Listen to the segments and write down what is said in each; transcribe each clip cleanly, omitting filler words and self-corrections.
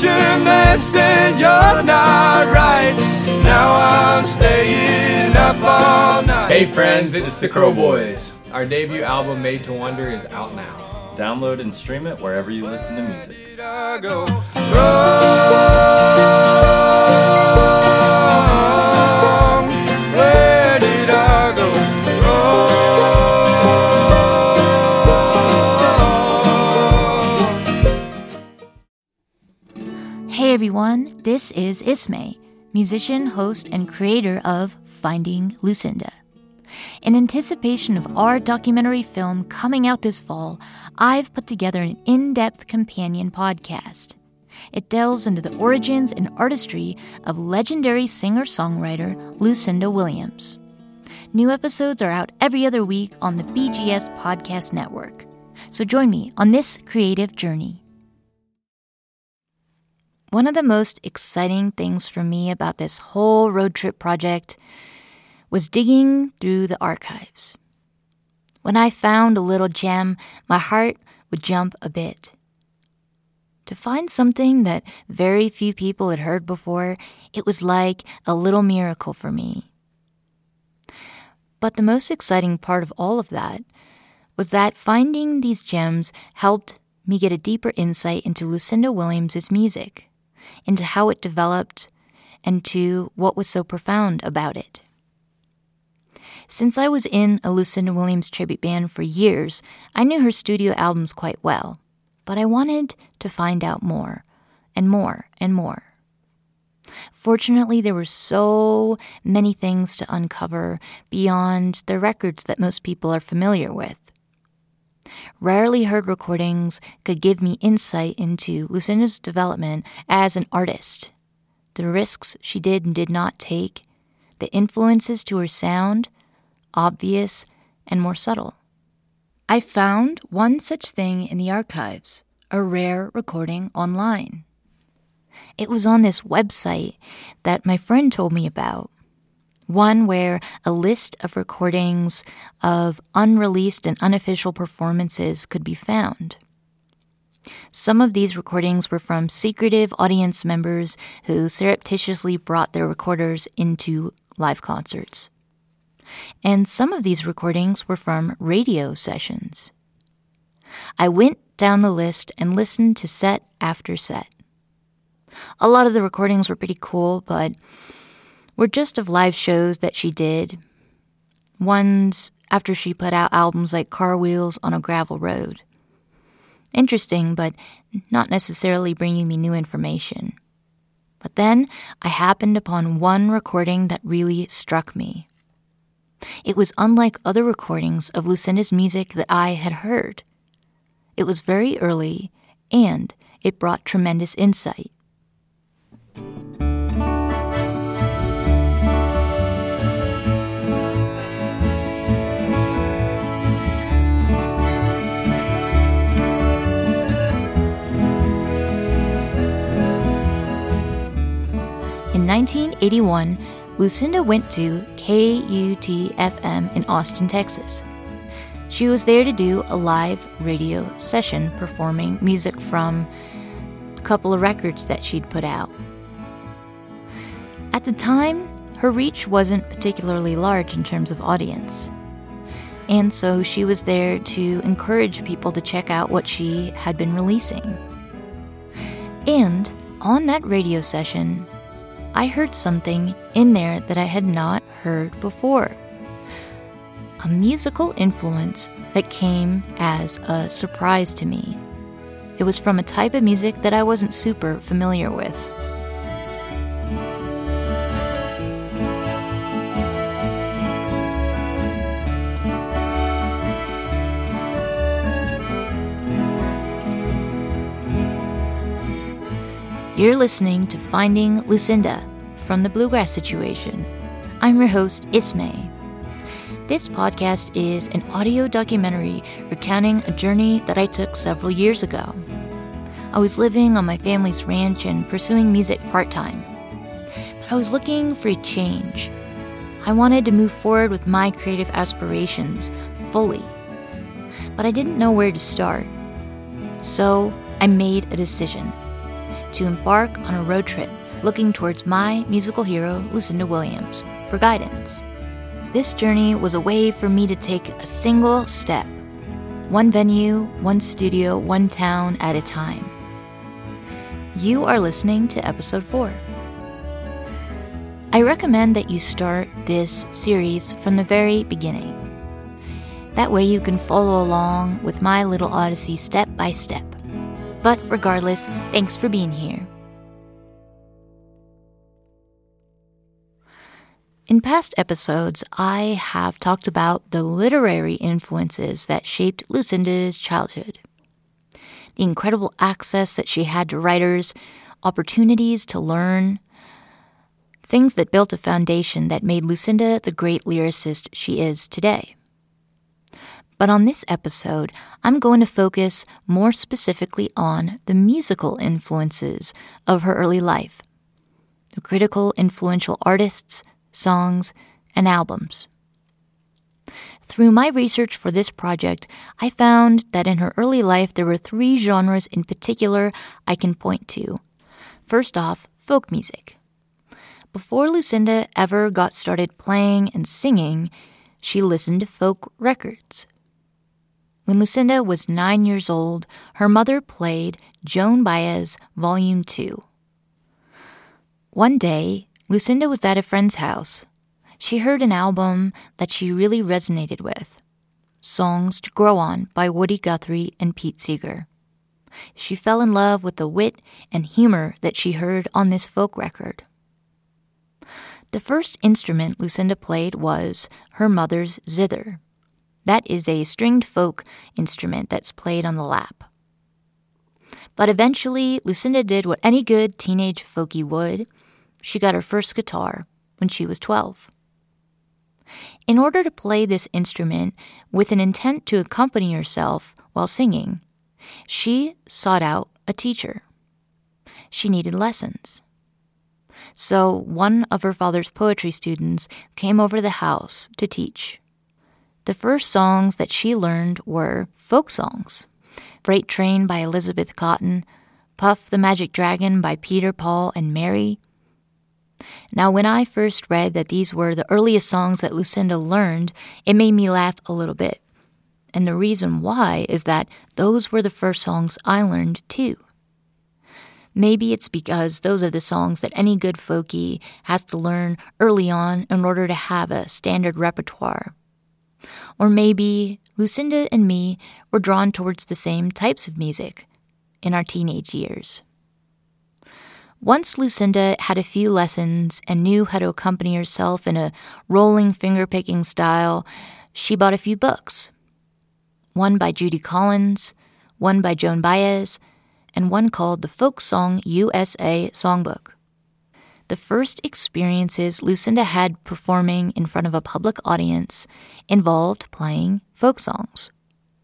fisherman said you're not right. Now I'm staying up all night. Hey friends, it's the Crow Boys. Our debut album, Made to Wonder, is out now. Download and stream it wherever you listen to music. Where did I go wrong? Hey everyone, this is Ismay, musician, host, and creator of Finding Lucinda. In anticipation of our documentary film coming out this fall, I've put together an in-depth companion podcast. It delves into the origins and artistry of legendary singer-songwriter Lucinda Williams. New episodes are out every other week on the BGS Podcast Network. So join me on this creative journey. One of the most exciting things for me about this whole road trip project was digging through the archives. When I found a little gem, my heart would jump a bit. To find something that very few people had heard before, it was like a little miracle for me. But the most exciting part of all of that was that finding these gems helped me get a deeper insight into Lucinda Williams' music, into how it developed, and to what was so profound about it. Since I was in a Lucinda Williams tribute band for years, I knew her studio albums quite well, but I wanted to find out more, and more, and more. Fortunately, there were so many things to uncover beyond the records that most people are familiar with. Rarely heard recordings could give me insight into Lucinda's development as an artist, the risks she did and did not take, the influences to her sound, obvious and more subtle. I found one such thing in the archives, a rare recording online. It was on this website that my friend told me about, one where a list of recordings of unreleased and unofficial performances could be found. Some of these recordings were from secretive audience members who surreptitiously brought their recorders into live concerts. And some of these recordings were from radio sessions. I went down the list and listened to set after set. A lot of the recordings were pretty cool, but were just of live shows that she did. Ones after she put out albums like Car Wheels on a Gravel Road. Interesting, but not necessarily bringing me new information. But then I happened upon one recording that really struck me. It was unlike other recordings of Lucinda's music that I had heard. It was very early, and it brought tremendous insight. In 1981, Lucinda went to KUT-FM in Austin, Texas. She was there to do a live radio session performing music from a couple of records that she'd put out. At the time, her reach wasn't particularly large in terms of audience. And so she was there to encourage people to check out what she had been releasing. And on that radio session, I heard something in there that I had not heard before. A musical influence that came as a surprise to me. It was from a type of music that I wasn't super familiar with. You're listening to Finding Lucinda from the Bluegrass Situation. I'm your host, Ismay. This podcast is an audio documentary recounting a journey that I took several years ago. I was living on my family's ranch and pursuing music part-time. But I was looking for a change. I wanted to move forward with my creative aspirations fully. But I didn't know where to start. So I made a decision. to embark on a road trip looking towards my musical hero, Lucinda Williams, for guidance. This journey was a way for me to take a single step, one venue, one studio, one town at a time. You are listening to episode 4. I recommend that you start this series from the very beginning. That way you can follow along with my little odyssey step by step. But regardless, thanks for being here. In past episodes, I have talked about the literary influences that shaped Lucinda's childhood. The incredible access that she had to writers, opportunities to learn, things that built a foundation that made Lucinda the great lyricist she is today. But on this episode, I'm going to focus more specifically on the musical influences of her early life, the critical, influential artists, songs, and albums. Through my research for this project, I found that in her early life there were 3 genres in particular I can point to. First off, folk music. Before Lucinda ever got started playing and singing, she listened to folk records. When Lucinda was 9 years old, her mother played Joan Baez Volume 2. One day, Lucinda was at a friend's house. She heard an album that she really resonated with, Songs to Grow On by Woody Guthrie and Pete Seeger. She fell in love with the wit and humor that she heard on this folk record. The first instrument Lucinda played was her mother's zither. That is a stringed folk instrument that's played on the lap. But eventually, Lucinda did what any good teenage folkie would. She got her first guitar when she was 12. In order to play this instrument with an intent to accompany herself while singing, she sought out a teacher. She needed lessons. So one of her father's poetry students came over to the house to teach. The first songs that she learned were folk songs. Freight Train by Elizabeth Cotten, Puff the Magic Dragon by Peter, Paul, and Mary. Now, when I first read that these were the earliest songs that Lucinda learned, it made me laugh a little bit. And the reason why is that those were the first songs I learned too. Maybe it's because those are the songs that any good folkie has to learn early on in order to have a standard repertoire. Or maybe Lucinda and me were drawn towards the same types of music in our teenage years. Once Lucinda had a few lessons and knew how to accompany herself in a rolling finger-picking style, she bought a few books. One by Judy Collins, one by Joan Baez, and one called the Folk Song USA Songbook. The first experiences Lucinda had performing in front of a public audience involved playing folk songs.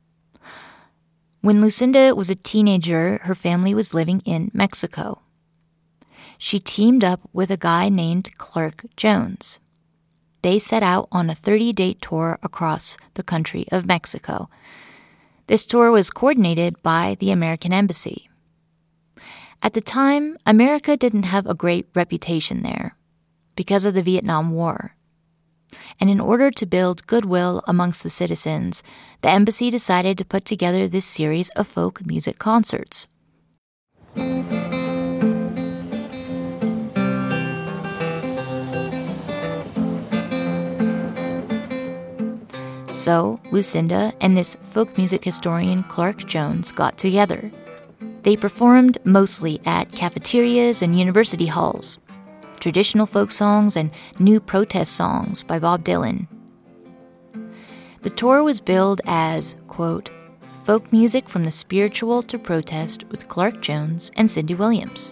When Lucinda was a teenager, her family was living in Mexico. She teamed up with a guy named Clark Jones. They set out on a 30-day tour across the country of Mexico. This tour was coordinated by the American Embassy. At the time, America didn't have a great reputation there because of the Vietnam War. And in order to build goodwill amongst the citizens, the embassy decided to put together this series of folk music concerts. So, Lucinda and this folk music historian Clark Jones got together. They performed mostly at cafeterias and university halls, traditional folk songs and new protest songs by Bob Dylan. The tour was billed as, quote, folk music from the spiritual to protest with Clark Jones and Cindy Williams.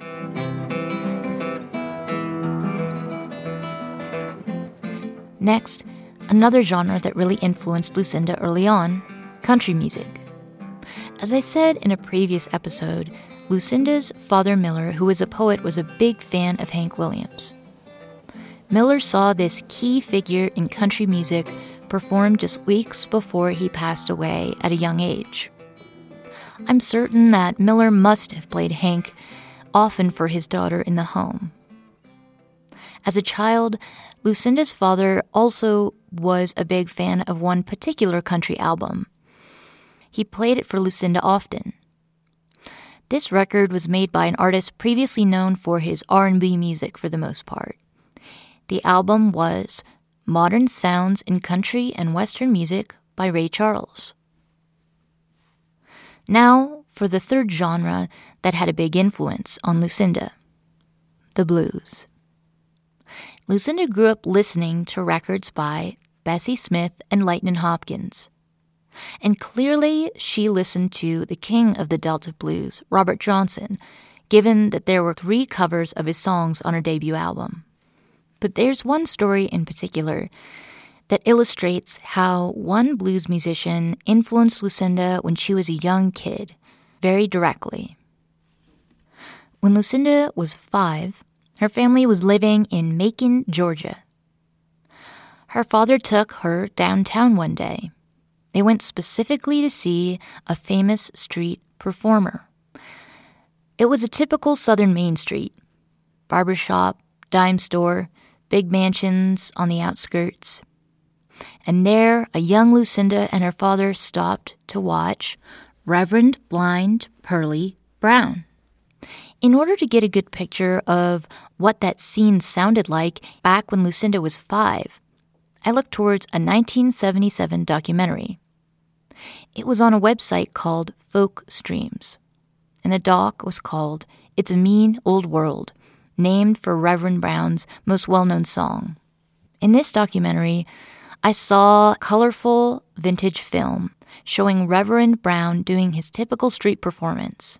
Next, another genre that really influenced Lucinda early on, country music. As I said in a previous episode, Lucinda's father Miller, who was a poet, was a big fan of Hank Williams. Miller saw this key figure in country music perform just weeks before he passed away at a young age. I'm certain that Miller must have played Hank often for his daughter in the home. As a child, Lucinda's father also was a big fan of one particular country album. He played it for Lucinda often. This record was made by an artist previously known for his R&B music for the most part. The album was Modern Sounds in Country and Western Music by Ray Charles. Now, for the third genre that had a big influence on Lucinda, the blues. Lucinda grew up listening to records by Bessie Smith and Lightnin' Hopkins. And clearly, she listened to the king of the Delta blues, Robert Johnson, given that there were 3 covers of his songs on her debut album. But there's one story in particular that illustrates how one blues musician influenced Lucinda when she was a young kid, very directly. When Lucinda was 5, her family was living in Macon, Georgia. Her father took her downtown one day. They went specifically to see a famous street performer. It was a typical Southern Main Street. Barbershop, dime store, big mansions on the outskirts. And there, a young Lucinda and her father stopped to watch Reverend Blind Pearlie Brown. In order to get a good picture of what that scene sounded like back when Lucinda was 5, I looked towards a 1977 documentary. It was on a website called Folk Streams, and the doc was called It's a Mean Old World, named for Reverend Brown's most well-known song. In this documentary, I saw colorful vintage film showing Reverend Brown doing his typical street performance.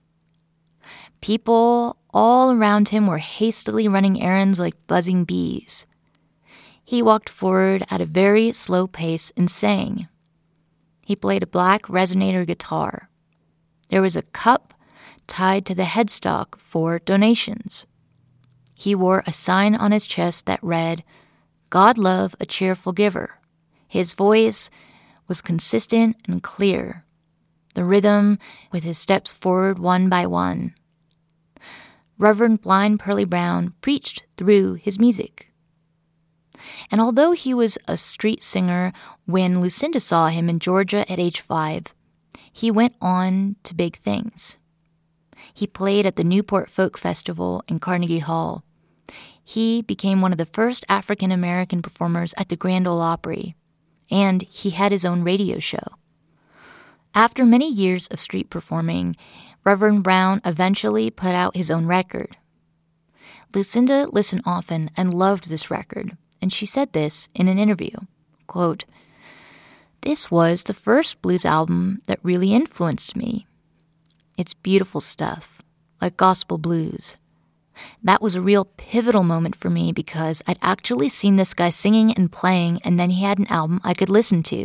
People all around him were hastily running errands like buzzing bees. He walked forward at a very slow pace and sang. He played a black resonator guitar. There was a cup tied to the headstock for donations. He wore a sign on his chest that read, "God love a cheerful giver." His voice was consistent and clear, the rhythm with his steps forward one by one. Reverend Blind Pearlie Brown preached through his music. And although he was a street singer when Lucinda saw him in Georgia at age 5, he went on to big things. He played at the Newport Folk Festival in Carnegie Hall. He became one of the first African-American performers at the Grand Ole Opry, and he had his own radio show. After many years of street performing, Reverend Brown eventually put out his own record. Lucinda listened often and loved this record, and she said this in an interview, quote, "This was the first blues album that really influenced me. It's beautiful stuff, like gospel blues. That was a real pivotal moment for me because I'd actually seen this guy singing and playing, and then he had an album I could listen to."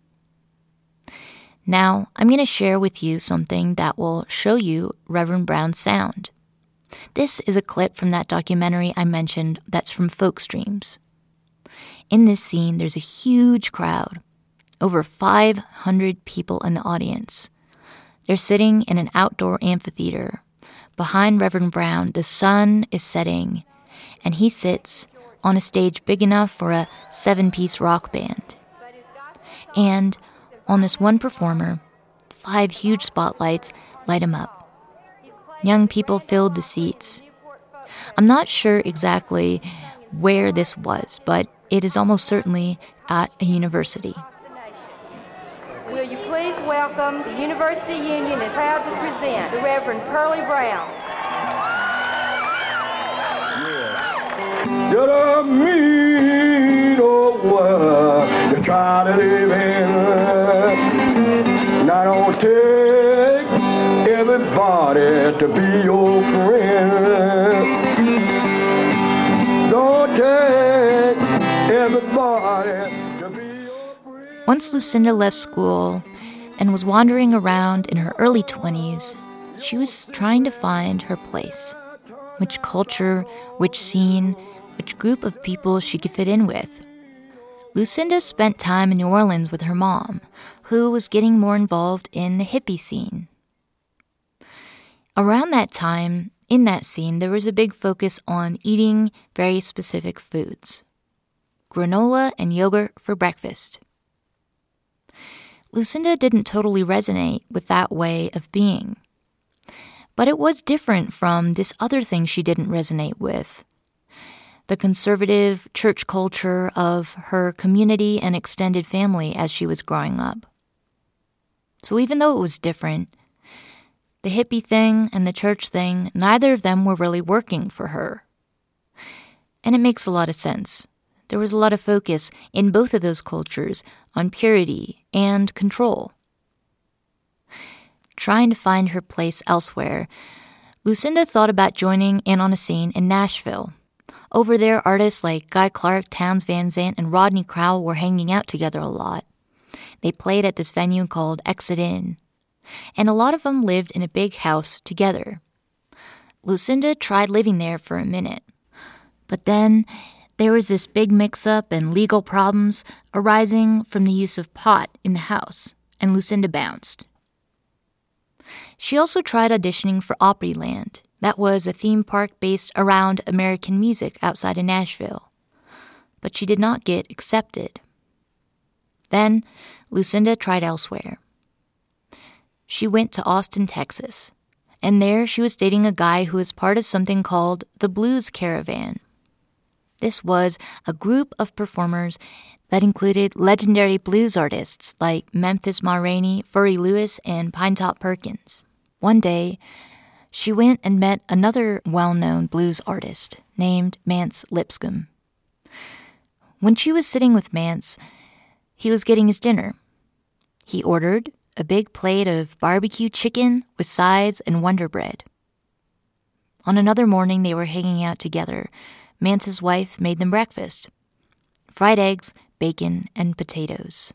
Now, I'm going to share with you something that will show you Reverend Brown's sound. This is a clip from that documentary I mentioned that's from Folk Streams. In this scene, there's a huge crowd, over 500 people in the audience. They're sitting in an outdoor amphitheater. Behind Reverend Brown, the sun is setting, and he sits on a stage big enough for a 7-piece rock band. And on this one performer, 5 huge spotlights light him up. Young people filled the seats. I'm not sure exactly where this was, but it is almost certainly at a university. Will you please welcome the University Union is proud to present the Reverend Pearlie Brown. You're a mean old world you try to live in. Now don't take everybody to be your friend. Don't take everybody to be your friend. Once Lucinda left school and was wandering around in her early 20s, she was trying to find her place. Which culture, which scene, which group of people she could fit in with. Lucinda spent time in New Orleans with her mom, who was getting more involved in the hippie scene. Around that time, In that scene, there was a big focus on eating very specific foods. Granola and yogurt for breakfast. Lucinda didn't totally resonate with that way of being. But it was different from this other thing she didn't resonate with. The conservative church culture of her community and extended family as she was growing up. So even though it was different, the hippie thing and the church thing, neither of them were really working for her. And it makes a lot of sense. There was a lot of focus in both of those cultures on purity and control. Trying to find her place elsewhere, Lucinda thought about joining in on a scene in Nashville. Over there, artists like Guy Clark, Townes Van Zandt, and Rodney Crowell were hanging out together a lot. They played at this venue called Exit Inn, and a lot of them lived in a big house together. Lucinda tried living there for a minute, but then there was this big mix-up and legal problems arising from the use of pot in the house, and Lucinda bounced. She also tried auditioning for Opryland. That was a theme park based around American music outside of Nashville. But she did not get accepted. Then, Lucinda tried elsewhere. She went to Austin, Texas, and there she was dating a guy who was part of something called the Blues Caravan. This was a group of performers that included legendary blues artists like Memphis Ma Rainey, Furry Lewis, and Pinetop Perkins. One day, she went and met another well-known blues artist named Mance Lipscomb. When she was sitting with Mance, he was getting his dinner. He ordered a big plate of barbecue chicken with sides and Wonder Bread. On another morning, they were hanging out together. Mance's wife made them breakfast: fried eggs, bacon, and potatoes.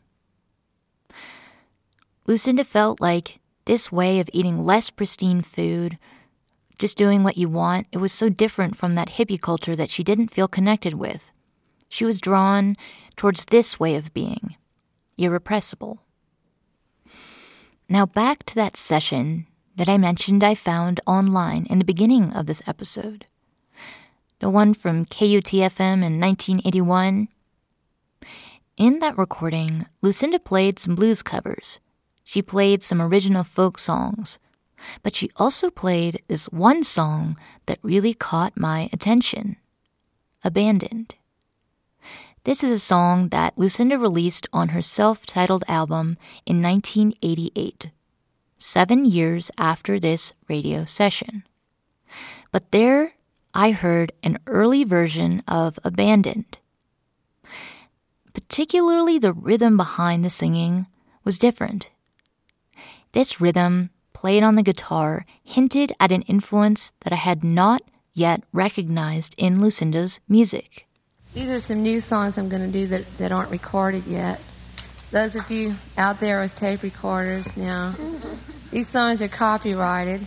Lucinda felt like this way of eating less pristine food, just doing what you want, it was so different from that hippie culture that she didn't feel connected with. She was drawn towards this way of being, irrepressible. Now back to that session that I mentioned I found online in the beginning of this episode. The one from KUTFM in 1981. In that recording, Lucinda played some blues covers. She played some original folk songs. But she also played this one song that really caught my attention. Abandoned. This is a song that Lucinda released on her self-titled album in 1988, 7 years after this radio session. But there, I heard an early version of Abandoned. Particularly the rhythm behind the singing was different. This rhythm, played on the guitar, hinted at an influence that I had not yet recognized in Lucinda's music. These are some new songs I'm going to do that aren't recorded yet. Those of you out there with tape recorders now, these songs are copyrighted.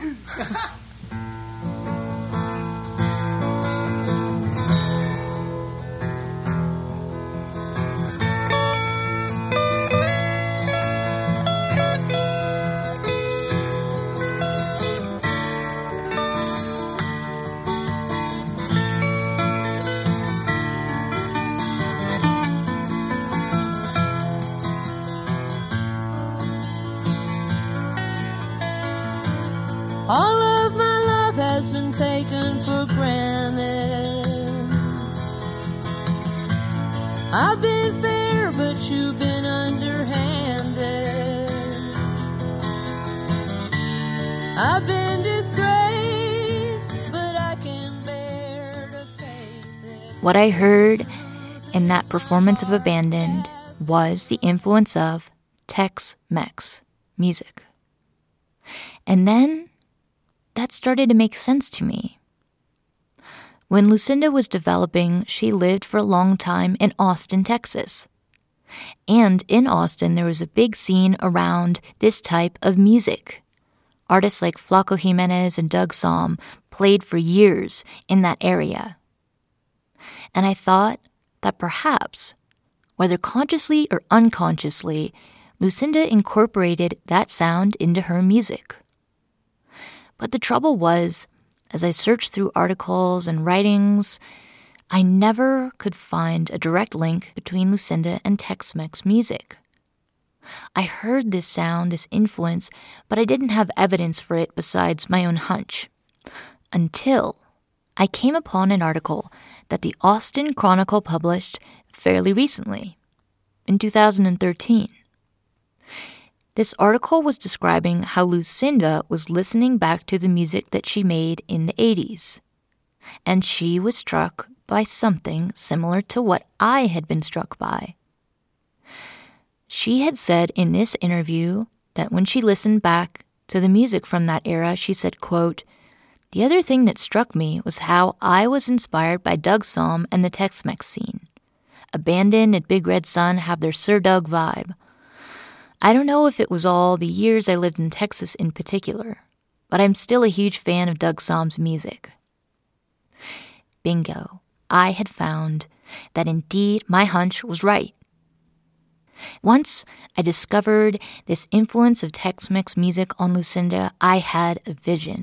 All of my love has been taken for granted. I've been fair, but you've been underhanded. I've been disgraced, but I can bear to face it. What I heard in that performance of Abandoned was the influence of Tex-Mex music. And then that started to make sense to me. When Lucinda was developing, she lived for a long time in Austin, Texas. And in Austin, there was a big scene around this type of music. Artists like Flaco Jimenez and Doug Sahm played for years in that area. And I thought that perhaps, whether consciously or unconsciously, Lucinda incorporated that sound into her music. But the trouble was, as I searched through articles and writings, I never could find a direct link between Lucinda and Tex-Mex music. I heard this sound, this influence, but I didn't have evidence for it besides my own hunch. Until I came upon an article that the Austin Chronicle published fairly recently, in 2013. This article was describing how Lucinda was listening back to the music that she made in the 80s, and she was struck by something similar to what I had been struck by. She had said in this interview that when she listened back to the music from that era, she said, quote, "The other thing that struck me was how I was inspired by Doug Sahm and the Tex-Mex scene. Abandon and Big Red Sun have their Sir Doug vibe. I don't know if it was all the years I lived in Texas in particular, but I'm still a huge fan of Doug Sahm's music." Bingo. I had found that indeed my hunch was right. Once I discovered this influence of Tex-Mex music on Lucinda, I had a vision.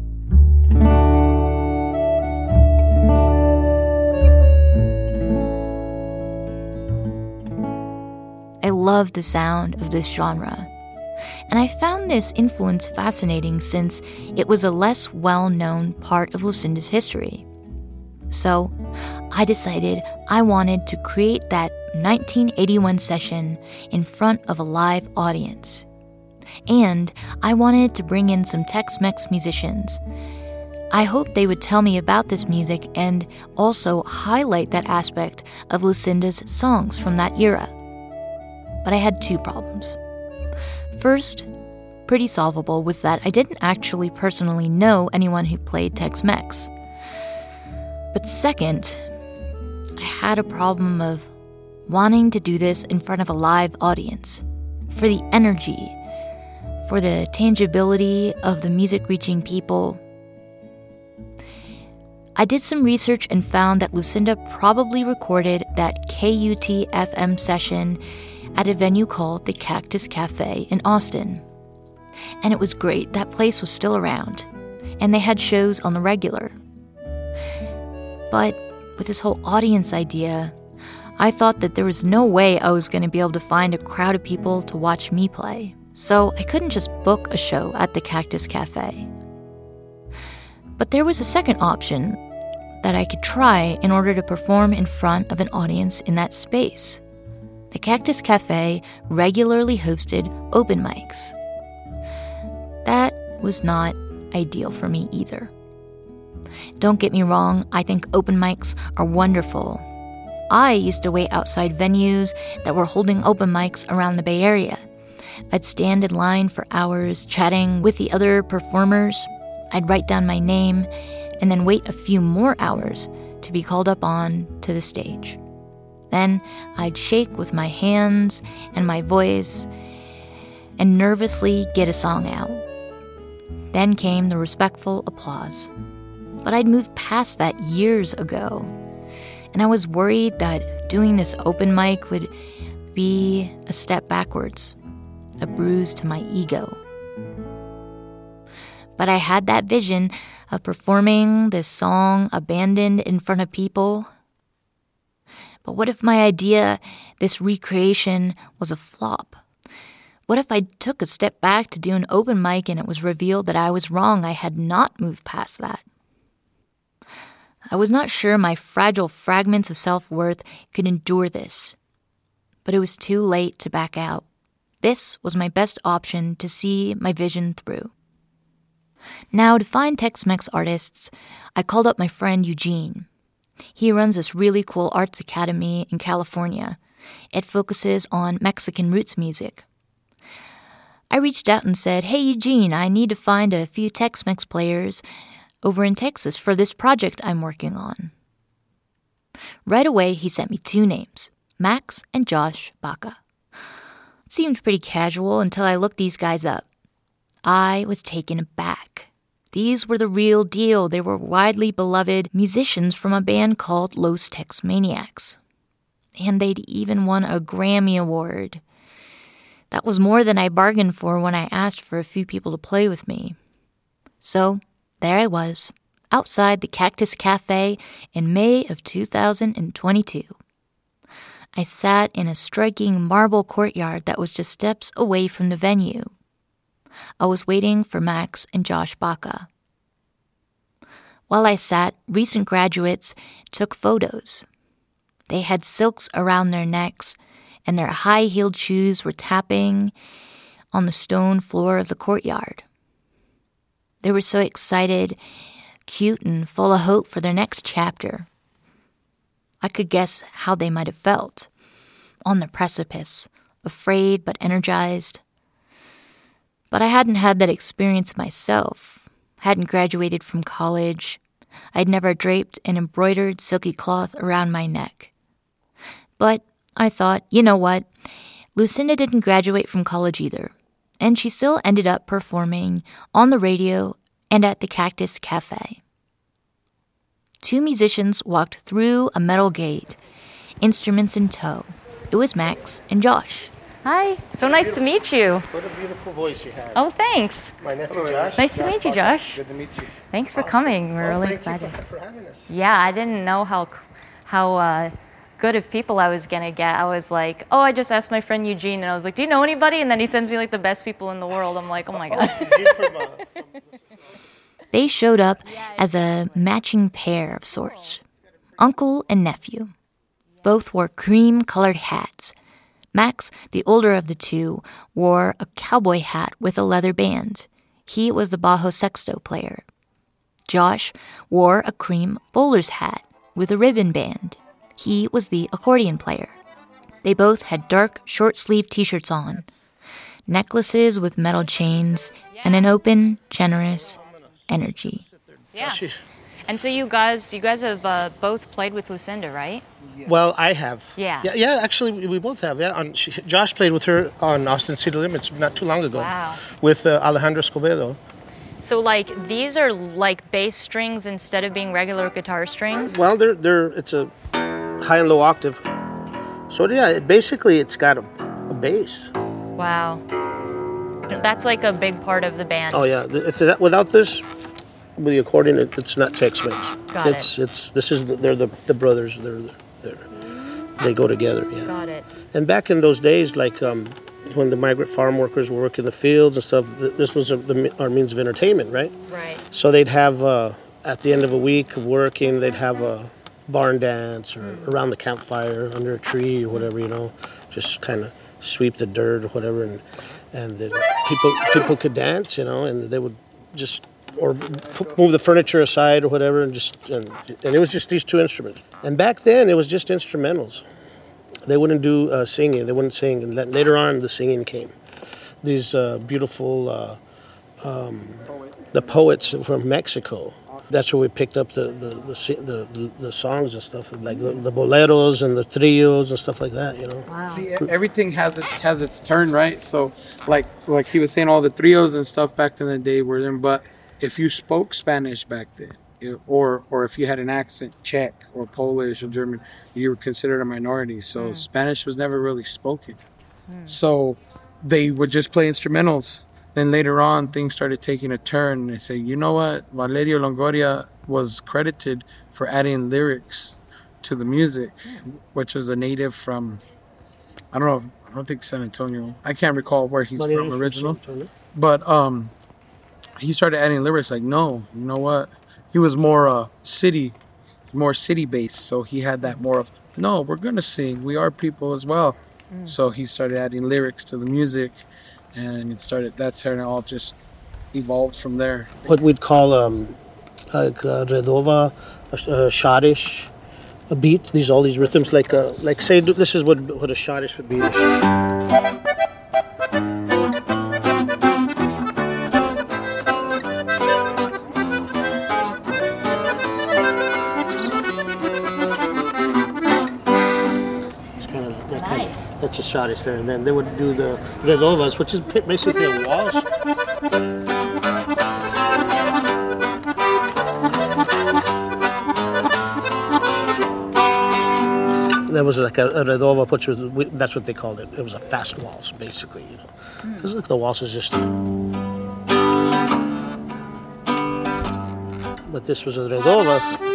I love the sound of this genre, and I found this influence fascinating since it was a less well-known part of Lucinda's history. So I decided I wanted to create that 1981 session in front of a live audience. And I wanted to bring in some Tex-Mex musicians. I hoped they would tell me about this music and also highlight that aspect of Lucinda's songs from that era. But I had two problems. First, pretty solvable, was that I didn't actually personally know anyone who played Tex-Mex. But second, I had a problem of wanting to do this in front of a live audience, for the energy, for the tangibility of the music reaching people. I did some research and found that Lucinda probably recorded that KUT-FM session at a venue called the Cactus Cafe in Austin. And it was great. That place was still around, and they had shows on the regular. But with this whole audience idea, I thought that there was no way I was going to be able to find a crowd of people to watch me play. So I couldn't just book a show at the Cactus Cafe. But there was a second option that I could try in order to perform in front of an audience in that space. The Cactus Cafe regularly hosted open mics. That was not ideal for me either. Don't get me wrong, I think open mics are wonderful. I used to wait outside venues that were holding open mics around the Bay Area. I'd stand in line for hours chatting with the other performers. I'd write down my name and then wait a few more hours to be called up on to the stage. Then I'd shake with my hands and my voice and nervously get a song out. Then came the respectful applause. But I'd moved past that years ago, and I was worried that doing this open mic would be a step backwards, a bruise to my ego. But I had that vision of performing this song abandoned in front of people. But what if my idea, this recreation, was a flop? What if I took a step back to do an open mic and it was revealed that I was wrong? I had not moved past that. I was not sure my fragile fragments of self-worth could endure this. But it was too late to back out. This was my best option to see my vision through. Now, to find Tex-Mex artists, I called up my friend Eugene. He runs this really cool arts academy in California. It focuses on Mexican roots music. I reached out and said, "Hey, Eugene, I need to find a few Tex-Mex players over in Texas for this project I'm working on." Right away, he sent me two names, Max and Josh Baca. It seemed pretty casual until I looked these guys up. I was taken aback. These were the real deal. They were widely beloved musicians from a band called Los Tex Maniacs. And they'd even won a Grammy Award. That was more than I bargained for when I asked for a few people to play with me. So there I was, outside the Cactus Cafe in May of 2022. I sat in a striking marble courtyard that was just steps away from the venue. I was waiting for Max and Josh Baca. While I sat, recent graduates took photos. They had silks around their necks, and their high-heeled shoes were tapping on the stone floor of the courtyard. They were so excited, cute, and full of hope for their next chapter. I could guess how they might have felt. On the precipice, afraid but energized. But I hadn't had that experience myself. Hadn't graduated from college. I'd never draped an embroidered silky cloth around my neck. But I thought, you know what? Lucinda didn't graduate from college either. And she still ended up performing on the radio and at the Cactus Cafe. Two musicians walked through a metal gate, instruments in tow. It was Max and Josh. Hi, so nice to meet you. What a beautiful voice you have. Oh, thanks. My nephew Josh. Nice to meet you, Josh. Good to meet you. Thanks for coming. We're really excited. Thank you for having us. Yeah, I didn't know how good of people I was gonna get. I was like, oh, I just asked my friend Eugene, and I was like, do you know anybody? And then he sends me like the best people in the world. I'm like, oh my god. They showed up as a matching pair of sorts, uncle and nephew. Both wore cream-colored hats. Max, the older of the two, wore a cowboy hat with a leather band. He was the bajo sexto player. Josh wore a cream bowler's hat with a ribbon band. He was the accordion player. They both had dark, short-sleeved t-shirts on, necklaces with metal chains, and an open, generous energy. Yeah. And so you guys have both played with Lucinda, right? Well, I have. Yeah. Yeah, actually, we both have. Yeah, Josh played with her on Austin City Limits not too long ago. Wow. With Alejandro Escobedo. So, like, these are like bass strings instead of being regular guitar strings? Well, it's a high and low octave. So, yeah, it's got a bass. Wow. That's like a big part of the band. Oh, yeah. Without this, with the accordion, it's not Tex-Mex. Got it. They're the brothers. They go together. Yeah. Got it. And back in those days, like when the migrant farm workers were working the fields and stuff, this was our means of entertainment, right? Right. So they'd have at the end of a week of working, they'd have a barn dance or around the campfire under a tree or whatever, just kind of sweep the dirt or whatever, and then people could dance, and they would just or move the furniture aside or whatever, and it was just these two instruments. And back then it was just instrumentals. They wouldn't do singing. They wouldn't sing. And then later on, the singing came. These beautiful the poets from Mexico. That's where we picked up the songs and stuff, like the boleros and the trios and stuff like that. Wow. See, everything has its turn, right? So, like he was saying, all the trios and stuff back in the day were there. But if you spoke Spanish back then, or if you had an accent, Czech or Polish or German, you were considered a minority. So Spanish was never really spoken. So they would just play instrumentals. Then later on, things started taking a turn. They say, you know what? Valerio Longoria was credited for adding lyrics to the music, which was a native from, I don't think San Antonio. I can't recall where he's from original. But he started adding lyrics like, no, you know what? He was more city-based. So he had that more of, no, we're going to sing. We are people as well. So he started adding lyrics to the music. And that's how it all just evolved from there. What we'd call redova, shadish, a beat. All these rhythms, like say this is what a shadish would be. That's a shadish there, and then they would do the redovas, which is basically a waltz. There was like a redova, which was that's what they called it. It was a fast waltz, basically, Because look, the waltz is just. but this was a redowa.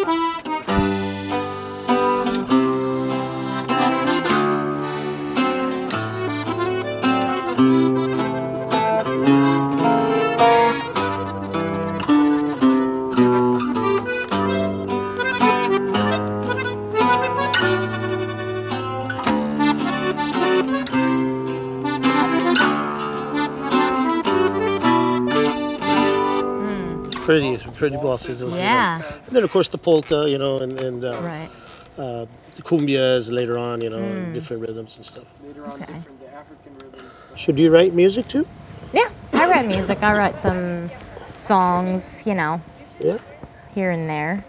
Pretty bosses. Yeah. And then of course the polka, and Right. the cumbias later on, and different rhythms and stuff. Later on, Okay. different the African rhythms. Should you write music too? Yeah, I write music. I write some songs, Yeah. here and there.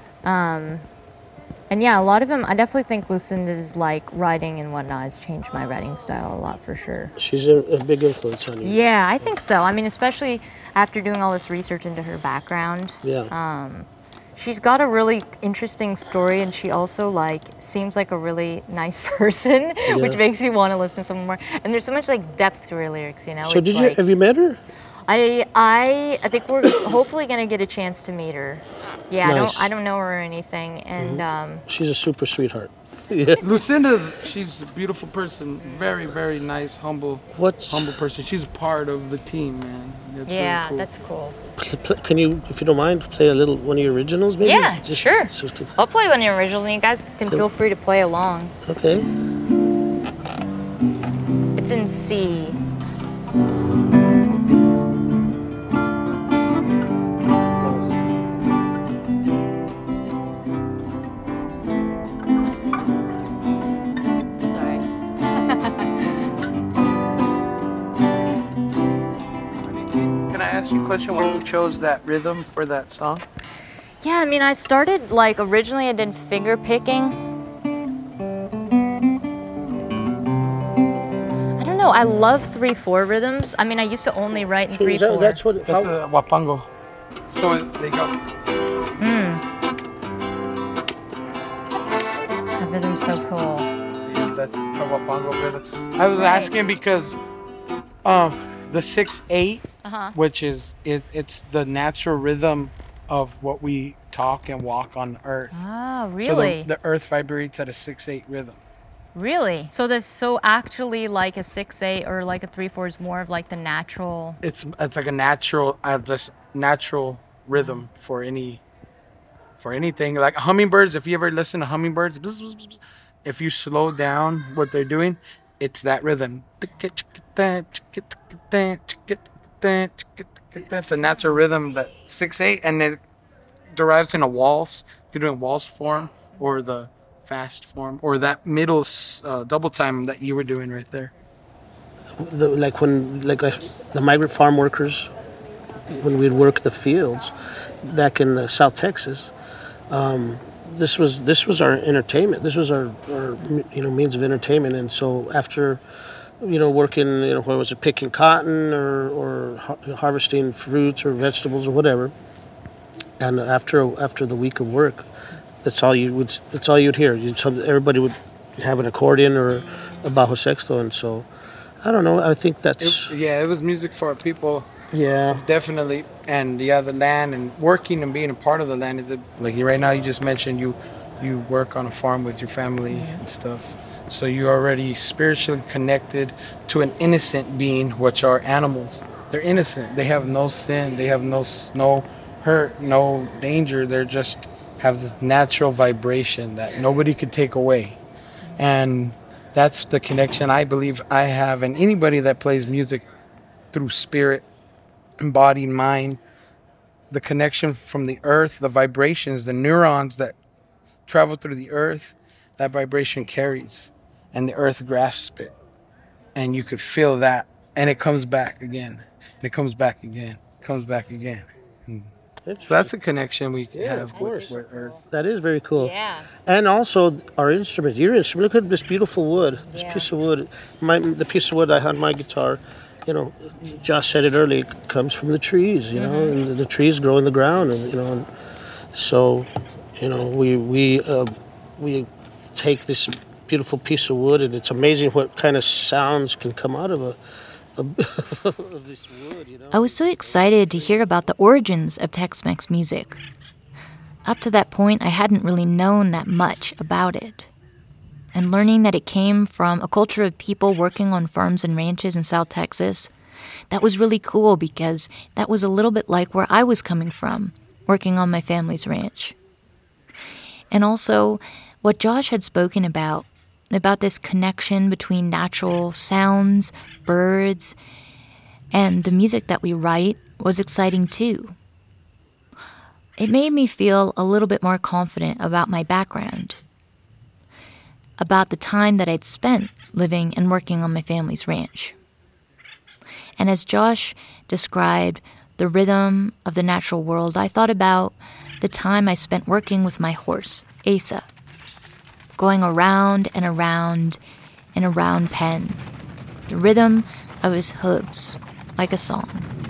And yeah, a lot of them, I definitely think Lucinda's like writing and whatnot has changed my writing style a lot for sure. She's a big influence on you. Yeah, I think so. I mean, especially after doing all this research into her background. Yeah. She's got a really interesting story, and she also like seems like a really nice person, which makes you want to listen to some more. And there's so much like depth to her lyrics, So It's like, have you met her? I think we're hopefully gonna get a chance to meet her. Yeah, Nice. I don't know her or anything, and She's a super sweetheart. Yeah. She's a beautiful person. Very, very nice, humble person. She's a part of the team, man. That's yeah, really cool. that's cool. Can you, if you don't mind, play a little one of your originals, maybe? Yeah, sure. So- I'll play one of the originals, and you guys can feel free to play along. Okay. It's in C. Sorry. Can I ask you a question? When you chose that rhythm for that song? Yeah, I mean, I started like originally I did finger picking. I don't know. I love 3/4 rhythms. I mean, I used to only write in 3/4. That's what. That's a wapango. So there you go. That rhythm's so cool. Yeah, that's a wapango rhythm. I was asking because the 6/8, which is it's the natural rhythm of what we talk and walk on Earth. Oh, So really? the Earth vibrates at a 6/8 rhythm. Really? So actually like a 6/8 or like a 3/4 is more of like the natural. It's like a natural, just natural rhythm for anything. Like hummingbirds. If you ever listen to hummingbirds, bzz, bzz, bzz, if you slow down what they're doing, it's that rhythm. It's a natural rhythm, that 6/8, and it derives in a waltz. If you're doing waltz form or the fast form or that middle double time that you were doing right there. The migrant farm workers, when we'd work the fields back in South Texas, this was our entertainment. This was our means of entertainment. And so after working, where was it, picking cotton or harvesting fruits or vegetables or whatever, and after the week of work, that's all you'd hear. Everybody would have an accordion or a bajo sexto, and so I don't know. I think it was music for our people. Yeah, definitely. And the land and working and being a part of the land is like right now. You just mentioned you work on a farm with your family and stuff. So you're already spiritually connected to an innocent being, which are animals. They're innocent. They have no sin. They have no hurt, no danger. They're just have this natural vibration that nobody could take away. And that's the connection I believe I have. And anybody that plays music through spirit, embodied mind, the connection from the earth, the vibrations, the neurons that travel through the earth, that vibration carries. And the earth grasps it. And you could feel that. And it comes back again. And it comes back again. It comes back again. So that's a connection we have with earth. That is very cool. Yeah. And also our instruments. Your instrument. Look at this beautiful wood. This piece of wood. The piece of wood I had on my guitar. Josh said it earlier. It comes from the trees. And the trees grow in the ground. And so, we take this beautiful piece of wood, and it's amazing what kind of sounds can come out of of this wood. I was so excited to hear about the origins of Tex-Mex music. Up to that point, I hadn't really known that much about it. And learning that it came from a culture of people working on farms and ranches in South Texas, that was really cool because that was a little bit like where I was coming from, working on my family's ranch. And also, what Josh had spoken about this connection between natural sounds, birds, and the music that we write was exciting too. It made me feel a little bit more confident about my background, about the time that I'd spent living and working on my family's ranch. And as Josh described the rhythm of the natural world, I thought about the time I spent working with my horse, Asa, going around and around in a round pen, the rhythm of his hooves, like a song.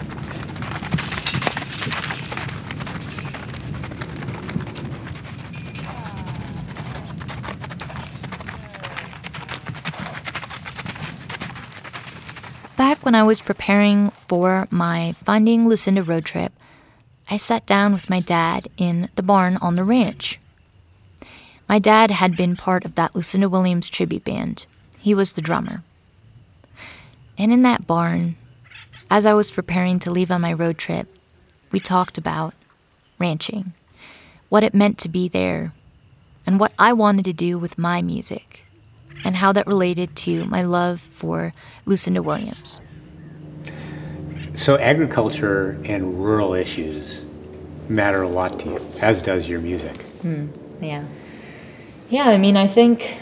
Back when I was preparing for my Finding Lucinda road trip, I sat down with my dad in the barn on the ranch. My dad had been part of that Lucinda Williams tribute band. He was the drummer. And in that barn, as I was preparing to leave on my road trip, we talked about ranching, what it meant to be there, and what I wanted to do with my music, and how that related to my love for Lucinda Williams. So agriculture and rural issues matter a lot to you, as does your music. Yeah. Yeah, I mean, I think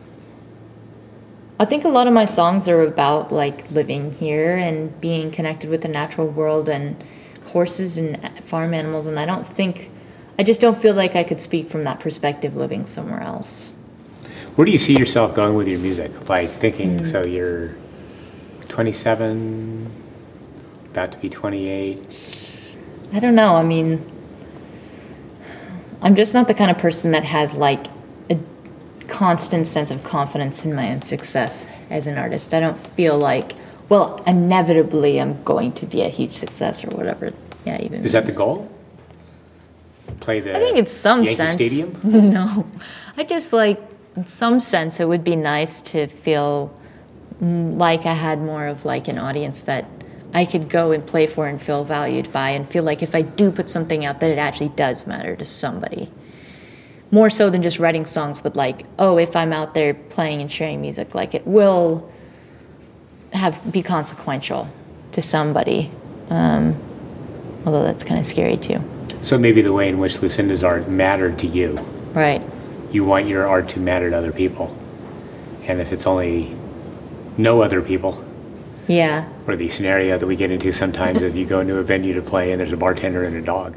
a lot of my songs are about, like, living here and being connected with the natural world and horses and farm animals, and I just don't feel like I could speak from that perspective living somewhere else. Where do you see yourself going with your music? Like thinking, so you're 27, about to be 28. I don't know. I mean, I'm just not the kind of person that has like a constant sense of confidence in my own success as an artist. I don't feel like, well, inevitably I'm going to be a huge success or whatever. Yeah, even is that the goal? To play the I think in some Yankee sense. Stadium? No, I just like. In some sense, it would be nice to feel like I had more of like an audience that I could go and play for and feel valued by and feel like if I do put something out that it actually does matter to somebody. More so than just writing songs, but like, oh, if I'm out there playing and sharing music, like it will be consequential to somebody. Although that's kind of scary too. So maybe the way in which Lucinda's art mattered to you. Right. You want your art to matter to other people. And if it's only no other people. Yeah. Or the scenario that we get into sometimes if you go into a venue to play and there's a bartender and a dog.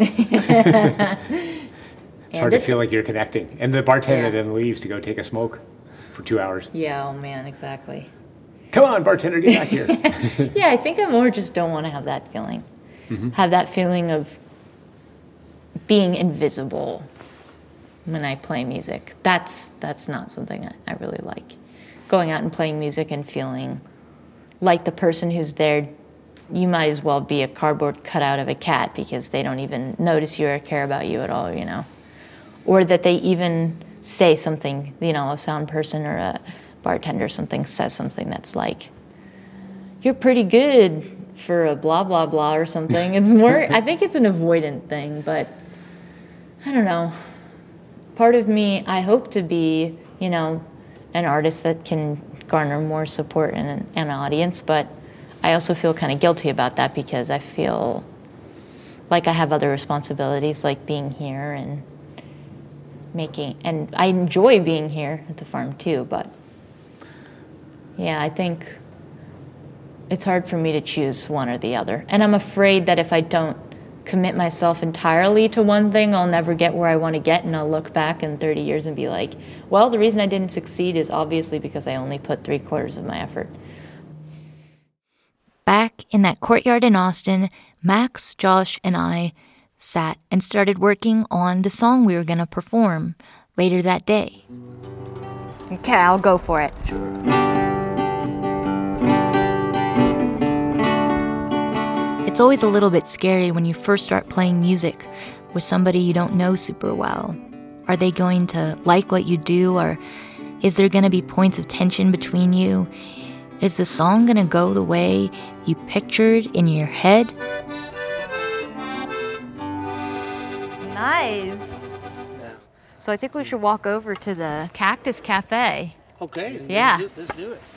It's hard to feel like you're connecting. And the bartender then leaves to go take a smoke for 2 hours. Yeah, oh man, exactly. Come on, bartender, get back here. Yeah, I think I more just don't want to have that feeling. Mm-hmm. Have that feeling of being invisible when I play music. That's not something I really like. Going out and playing music and feeling like the person who's there, you might as well be a cardboard cutout of a cat because they don't even notice you or care about you at all, you know. Or that they even say something, you know, a sound person or a bartender or something says something that's like, you're pretty good for a blah, blah, blah or something. It's more, I think it's an avoidant thing, but I don't know. Part of me, I hope to be, you know, an artist that can garner more support and an audience, but I also feel kind of guilty about that because I feel like I have other responsibilities, like being here and and I enjoy being here at the farm too, but yeah, I think it's hard for me to choose one or the other. And I'm afraid that if I don't commit myself entirely to one thing, I'll never get where I want to get, and I'll look back in 30 years and be like, well, the reason I didn't succeed is obviously because I only put 3/4 of my effort. Back in that courtyard in Austin, Max, Josh, and I sat and started working on the song we were going to perform later that day. Okay, I'll go for it. It's always a little bit scary when you first start playing music with somebody you don't know super well? Are they going to like what you do, or is there going to be points of tension between you? Is the song going to go the way you pictured in your head? Nice. So I think we should walk over to the Cactus Cafe. Okay. Yeah. Let's do it.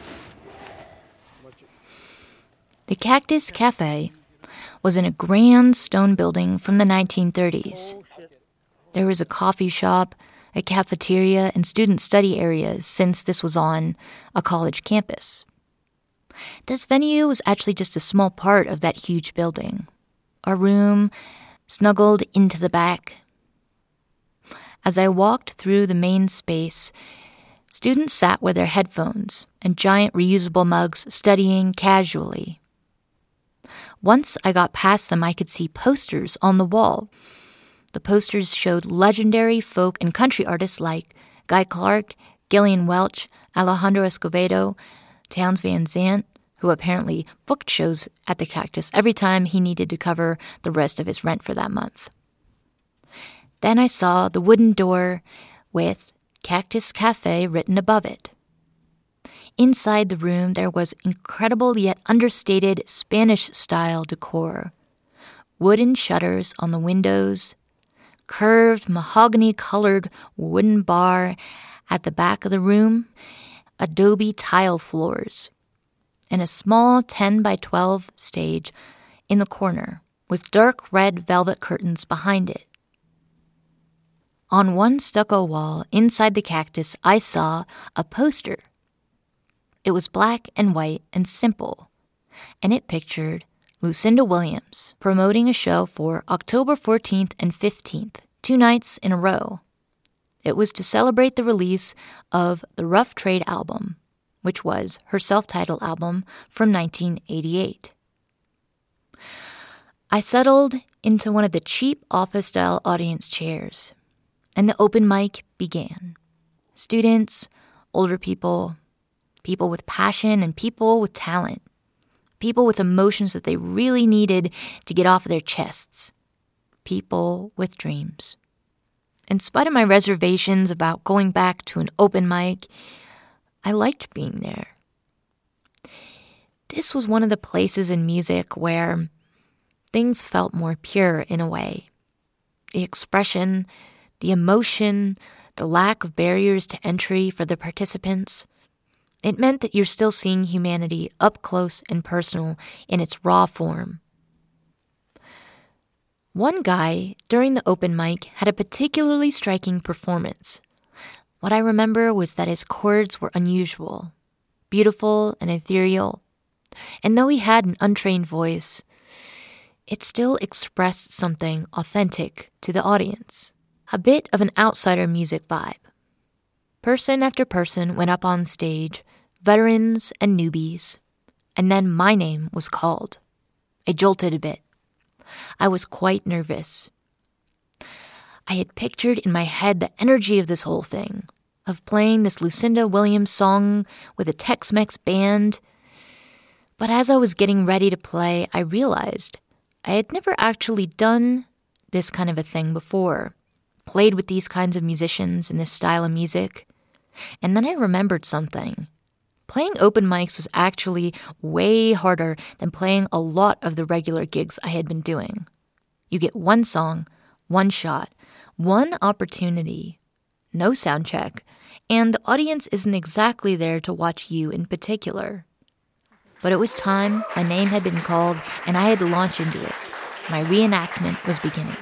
The Cactus Cafe was in a grand stone building from the 1930s. There was a coffee shop, a cafeteria, and student study areas since this was on a college campus. This venue was actually just a small part of that huge building. A room snuggled into the back. As I walked through the main space, students sat with their headphones and giant reusable mugs studying casually. Once I got past them, I could see posters on the wall. The posters showed legendary folk and country artists like Guy Clark, Gillian Welch, Alejandro Escovedo, Townes Van Zandt, who apparently booked shows at the Cactus every time he needed to cover the rest of his rent for that month. Then I saw the wooden door with Cactus Cafe written above it. Inside the room, there was incredible yet understated Spanish-style decor. Wooden shutters on the windows, curved mahogany-colored wooden bar at the back of the room, adobe tile floors, and a small 10 by 12 stage in the corner with dark red velvet curtains behind it. On one stucco wall inside the Cactus, I saw a poster. It was black and white and simple, and it pictured Lucinda Williams promoting a show for October 14th and 15th, 2 nights in a row. It was to celebrate the release of the Rough Trade album, which was her self-titled album from 1988. I settled into one of the cheap office-style audience chairs, and the open mic began. Students, older people, people with passion, and people with talent. People with emotions that they really needed to get off of their chests. People with dreams. In spite of my reservations about going back to an open mic, I liked being there. This was one of the places in music where things felt more pure in a way. The expression, the emotion, the lack of barriers to entry for the participants. It meant that you're still seeing humanity up close and personal in its raw form. One guy during the open mic had a particularly striking performance. What I remember was that his chords were unusual, beautiful and ethereal, and though he had an untrained voice, it still expressed something authentic to the audience, a bit of an outsider music vibe. Person after person went up on stage, veterans and newbies, and then my name was called. I jolted a bit. I was quite nervous. I had pictured in my head the energy of this whole thing, of playing this Lucinda Williams song with a Tex-Mex band. But as I was getting ready to play, I realized I had never actually done this kind of a thing before, played with these kinds of musicians in this style of music. And then I remembered something. Playing open mics was actually way harder than playing a lot of the regular gigs I had been doing. You get one song, one shot, one opportunity, no sound check, and the audience isn't exactly there to watch you in particular. But it was time, my name had been called, and I had to launch into it. My reenactment was beginning.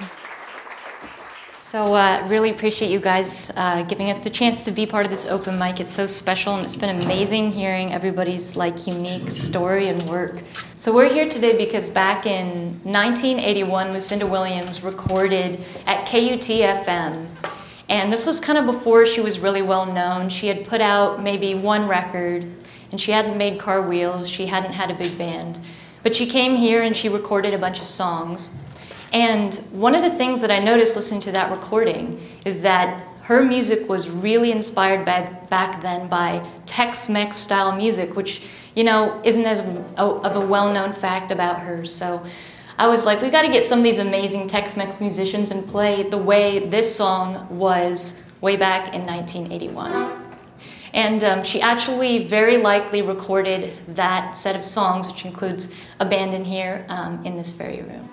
So really appreciate you guys giving us the chance to be part of this open mic. It's so special, and it's been amazing hearing everybody's unique story and work. So we're here today because back in 1981, Lucinda Williams recorded at KUT-FM. And this was kind of before she was really well known. She had put out maybe one record, and she hadn't made Car Wheels. She hadn't had a big band. But she came here and she recorded a bunch of songs. And one of the things that I noticed listening to that recording is that her music was really inspired back then by Tex-Mex style music, which, isn't as of a well-known fact about her. So I was like, we got to get some of these amazing Tex-Mex musicians and play the way this song was way back in 1981. And she actually very likely recorded that set of songs, which includes Abandon Here, in this very room.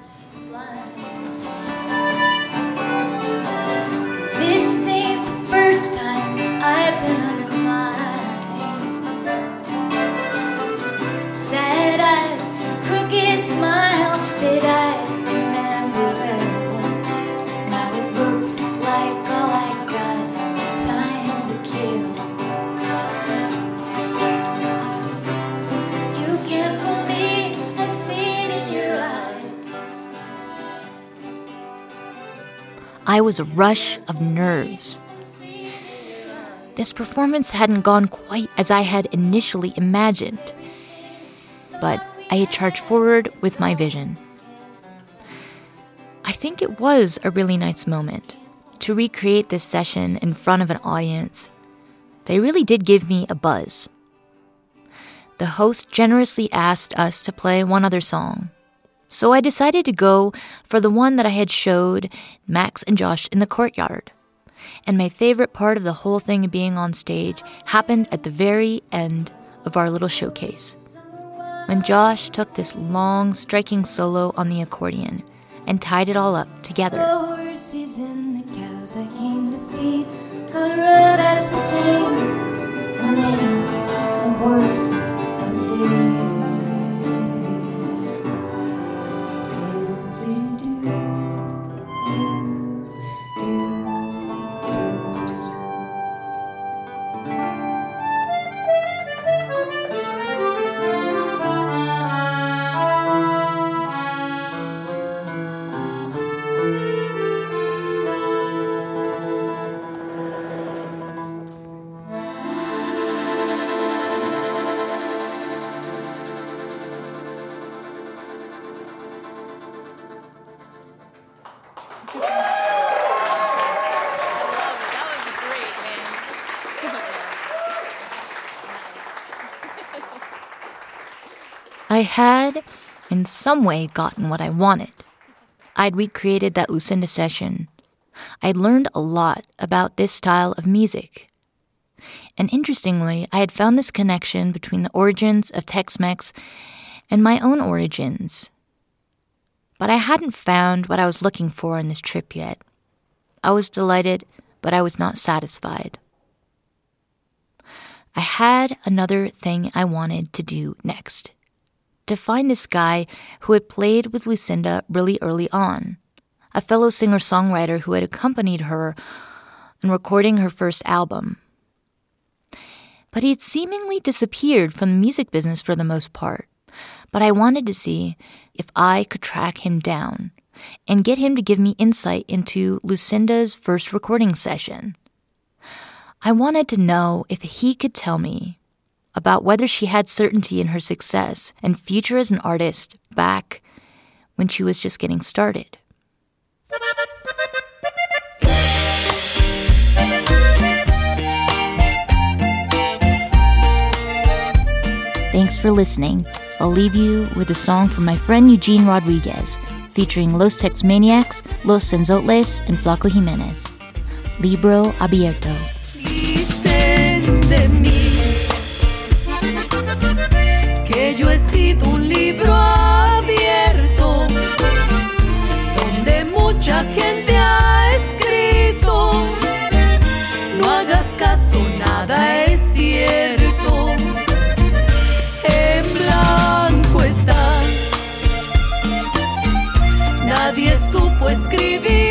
This ain't the first time I've been under mine. Sad eyes, crooked smile that I remember well. Now it looks like all I got is time to kill. You can't fool me, I've seen in your eyes. I was a rush of nerves. This performance hadn't gone quite as I had initially imagined, but I had charged forward with my vision. I think it was a really nice moment to recreate this session in front of an audience. They really did give me a buzz. The host generously asked us to play one other song, so I decided to go for the one that I had showed Max and Josh in the courtyard. And my favorite part of the whole thing being on stage happened at the very end of our little showcase, when Josh took this long, striking solo on the accordion and tied it all up together. The horses and the cows I came to feed, color of aspartame, and then the horse was there. I had, in some way, gotten what I wanted. I'd recreated that Lucinda session. I'd learned a lot about this style of music. And interestingly, I had found this connection between the origins of Tex-Mex and my own origins. But I hadn't found what I was looking for on this trip yet. I was delighted, but I was not satisfied. I had another thing I wanted to do next. To find this guy who had played with Lucinda really early on, a fellow singer-songwriter who had accompanied her in recording her first album. But he had seemingly disappeared from the music business for the most part. But I wanted to see if I could track him down and get him to give me insight into Lucinda's first recording session. I wanted to know if he could tell me about whether she had certainty in her success and future as an artist back when she was just getting started. Thanks for listening. I'll leave you with a song from my friend Eugene Rodriguez, featuring Los Tex-Maniacs, Los Senzotles, and Flaco Jimenez. Libro Abierto. Dicen de mí que yo he sido un libro abierto donde mucha gente ha escrito. No hagas caso, nada es cierto. En blanco está. Nadie supo escribir.